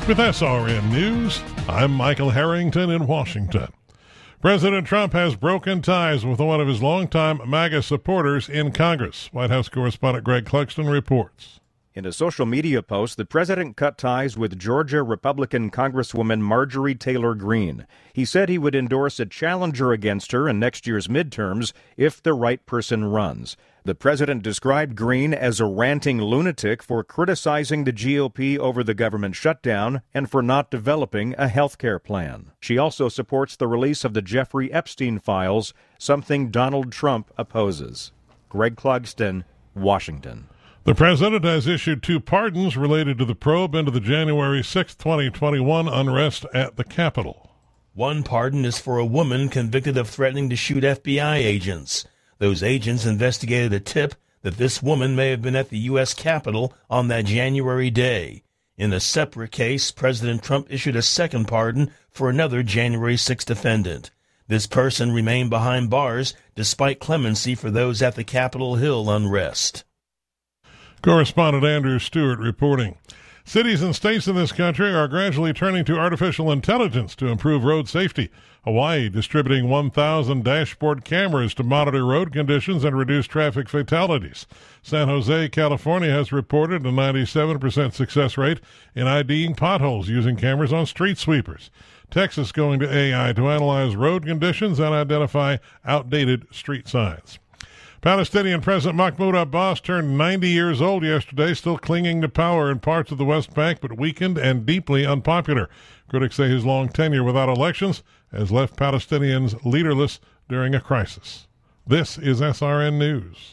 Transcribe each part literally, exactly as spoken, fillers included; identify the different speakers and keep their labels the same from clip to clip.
Speaker 1: With S R N News, I'm Michael Harrington in Washington. President Trump has broken ties with one of his longtime MAGA supporters in Congress. White House correspondent Greg Clugston reports.
Speaker 2: In a social media post, the president cut ties with Georgia Republican Congresswoman Marjorie Taylor Greene. He said he would endorse a challenger against her in next year's midterms if the right person runs. The president described Greene as a ranting lunatic for criticizing the G O P over the government shutdown and for not developing a health care plan. She also supports the release of the Jeffrey Epstein files, something Donald Trump opposes. Greg Clugston, Washington.
Speaker 1: The president has issued two pardons related to the probe into the January sixth, twenty twenty-one unrest at the Capitol.
Speaker 3: One pardon is for a woman convicted of threatening to shoot F B I agents. Those agents investigated a tip that this woman may have been at the U S Capitol on that January day. In a separate case, President Trump issued a second pardon for another January sixth defendant. This person remained behind bars despite clemency for those at the Capitol Hill unrest.
Speaker 1: Correspondent Andrew Stewart reporting. Cities and states in this country are gradually turning to artificial intelligence to improve road safety. Hawaii distributing one thousand dashboard cameras to monitor road conditions and reduce traffic fatalities. San Jose, California has reported a ninety-seven percent success rate in IDing potholes using cameras on street sweepers. Texas going to A I to analyze road conditions and identify outdated street signs. Palestinian President Mahmoud Abbas turned ninety years old yesterday, still clinging to power in parts of the West Bank, but weakened and deeply unpopular. Critics say his long tenure without elections has left Palestinians leaderless during a crisis. This is S R N News.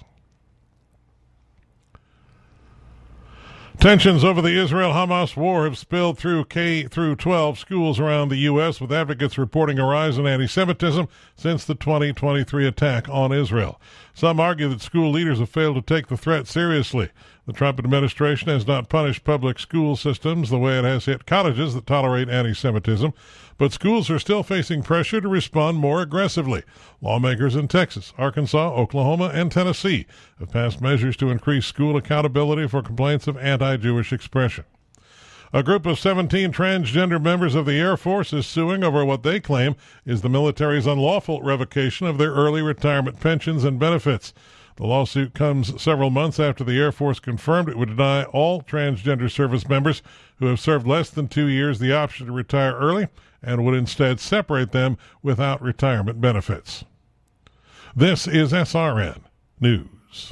Speaker 1: Tensions over the Israel-Hamas war have spilled through K through twelve schools around the U S, with advocates reporting a rise in anti-Semitism since the twenty twenty-three attack on Israel. Some argue that school leaders have failed to take the threat seriously. The Trump administration has not punished public school systems the way it has hit colleges that tolerate anti-Semitism, but schools are still facing pressure to respond more aggressively. Lawmakers in Texas, Arkansas, Oklahoma, and Tennessee have passed measures to increase school accountability for complaints of anti-Jewish expression. A group of seventeen transgender members of the Air Force is suing over what they claim is the military's unlawful revocation of their early retirement pensions and benefits. The lawsuit comes several months after the Air Force confirmed it would deny all transgender service members who have served less than two years the option to retire early and would instead separate them without retirement benefits. This is S R N News.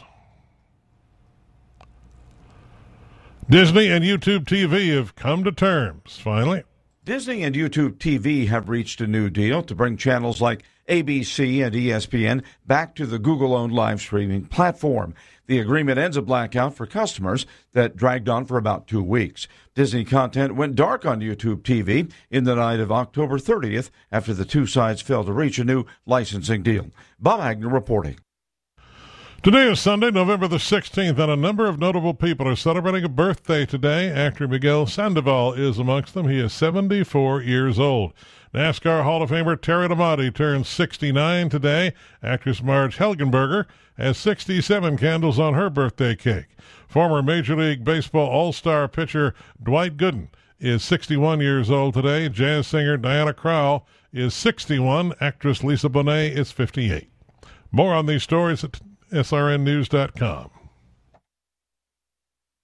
Speaker 1: Disney and YouTube T V have come to terms, finally.
Speaker 4: Disney and YouTube T V have reached a new deal to bring channels like A B C and E S P N back to the Google-owned live streaming platform. The agreement ends a blackout for customers that dragged on for about two weeks. Disney content went dark on YouTube T V in the night of October thirtieth after the two sides failed to reach a new licensing deal. Bob Agnew reporting.
Speaker 1: Today is Sunday, November the sixteenth, and a number of notable people are celebrating a birthday today. Actor Miguel Sandoval is amongst them. He is seventy-four years old. NASCAR Hall of Famer Terry Labonte turns sixty-nine today. Actress Marge Helgenberger has sixty-seven candles on her birthday cake. Former Major League Baseball All-Star pitcher Dwight Gooden is sixty-one years old today. Jazz singer Diana Krall is sixty-one. Actress Lisa Bonet is fifty-eight. More on these stories at S R N news dot com.